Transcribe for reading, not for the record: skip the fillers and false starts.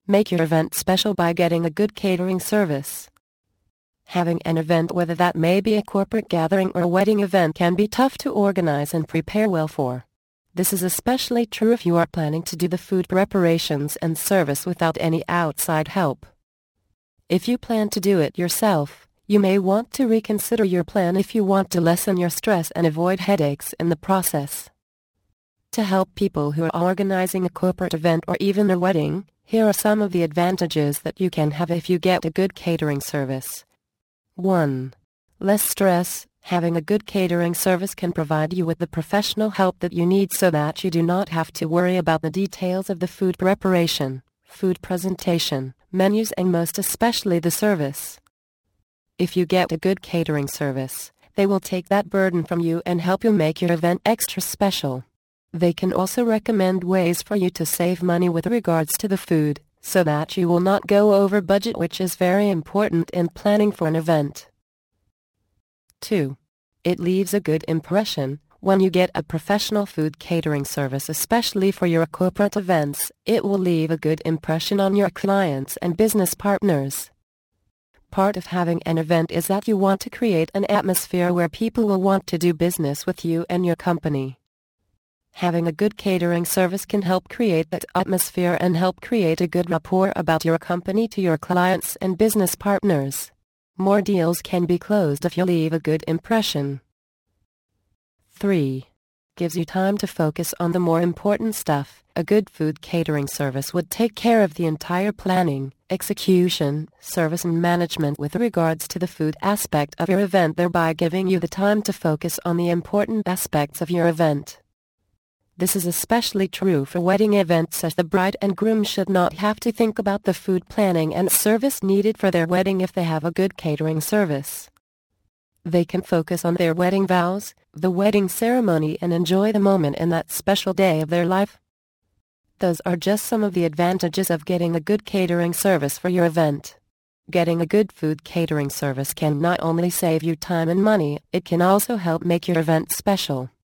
Make your event special by getting a good catering service. Having an event, whether that may be a corporate gathering or a wedding event, can be tough to organize and prepare well for. This is especially true if you are planning to do the food preparations and service without any outside help. If you plan to do it yourself, you may want to reconsider your plan if you want to lessen your stress and avoid headaches in the process. To help people who are organizing a corporate event or even a wedding, here are some of the advantages that you can have if you get a good catering service. 1. Less stress. Having a good catering service can provide you with the professional help that you need so that you do not have to worry about the details of the food preparation, food presentation, menus, and most especially the service. If you get a good catering service, they will take that burden from you and help you make your event extra special. They can also recommend ways for you to save money with regards to the food, so that you will not go over budget, which is very important in planning for an event. 2. It leaves a good impression. When you get a professional food catering service, especially for your corporate events, it will leave a good impression on your clients and business partners. Part of having an event is that you want to create an atmosphere where people will want to do business with you and your company. Having a good catering service can help create that atmosphere and help create a good rapport about your company to your clients and business partners. More deals can be closed if you leave a good impression. 3. Gives you time to focus on the more important stuff. A good food catering service would take care of the entire planning, execution, service and management with regards to the food aspect of your event, thereby giving you the time to focus on the important aspects of your event. This is especially true for wedding events, as the bride and groom should not have to think about the food planning and service needed for their wedding if they have a good catering service. They can focus on their wedding vows, the wedding ceremony, and enjoy the moment in that special day of their life. Those are just some of the advantages of getting a good catering service for your event. Getting a good food catering service can not only save you time and money, it can also help make your event special.